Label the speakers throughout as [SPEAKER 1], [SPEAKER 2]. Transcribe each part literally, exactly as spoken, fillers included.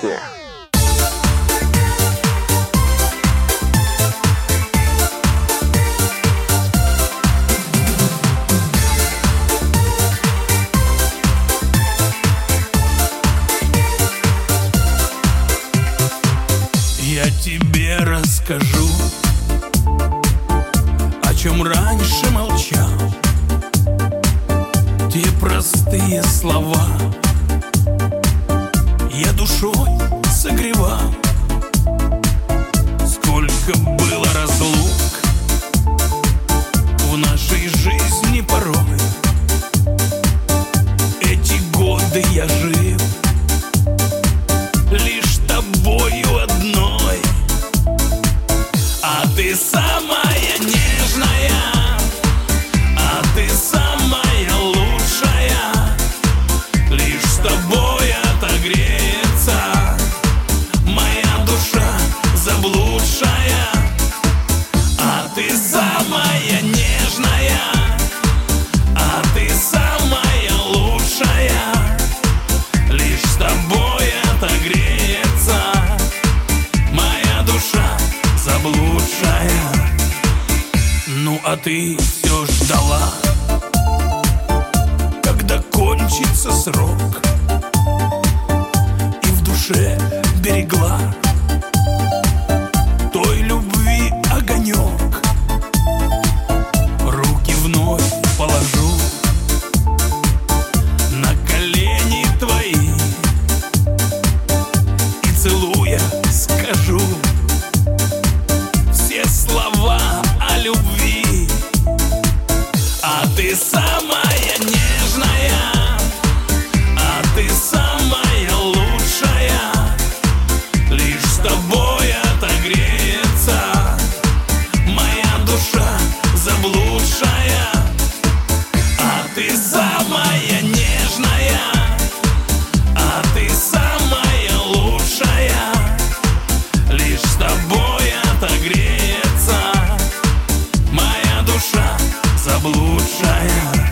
[SPEAKER 1] Новости.
[SPEAKER 2] Я тебе расскажу, о чем раньше молчал. Те простые слова я душой согревал. Сколько было разлук в нашей жизни порой. Эти годы я жил лишь тобою одной. А ты самая нежная, а ты самая лучшая. Лишь с тобой отогреется моя душа заблудшая. А ты самая нежная, а ты самая лучшая. Лишь с тобой отогреется моя душа заблудшая. Ну а ты все ждала, когда кончится срок, и в душе берегла той любви огонек. Руки вновь положу на колени твои и целуя скажу все слова о любви. А ты самая нежная, а ты самая лучшая. Лишь с тобой отогреется моя душа заблудшая. А ты самая нежная, а ты самая лучшая. Лишь с тобой отогреется моя душа заблудшая.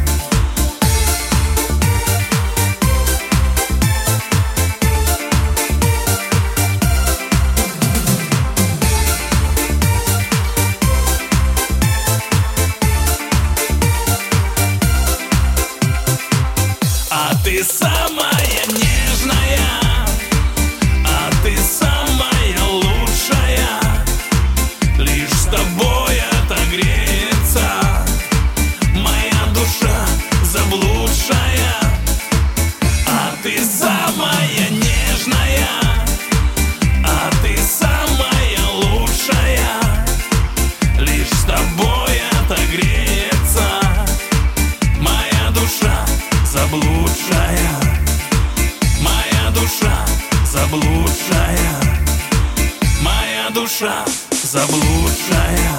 [SPEAKER 2] А ты самая нежная, а ты самая лучшая. Лишь с тобой отогреется моя душа заблудшая. А ты самая нежная, а ты самая лучшая. Лишь с тобой отогреется моя душа заблудшая. Моя душа заблудшая. Моя душа заблудшая.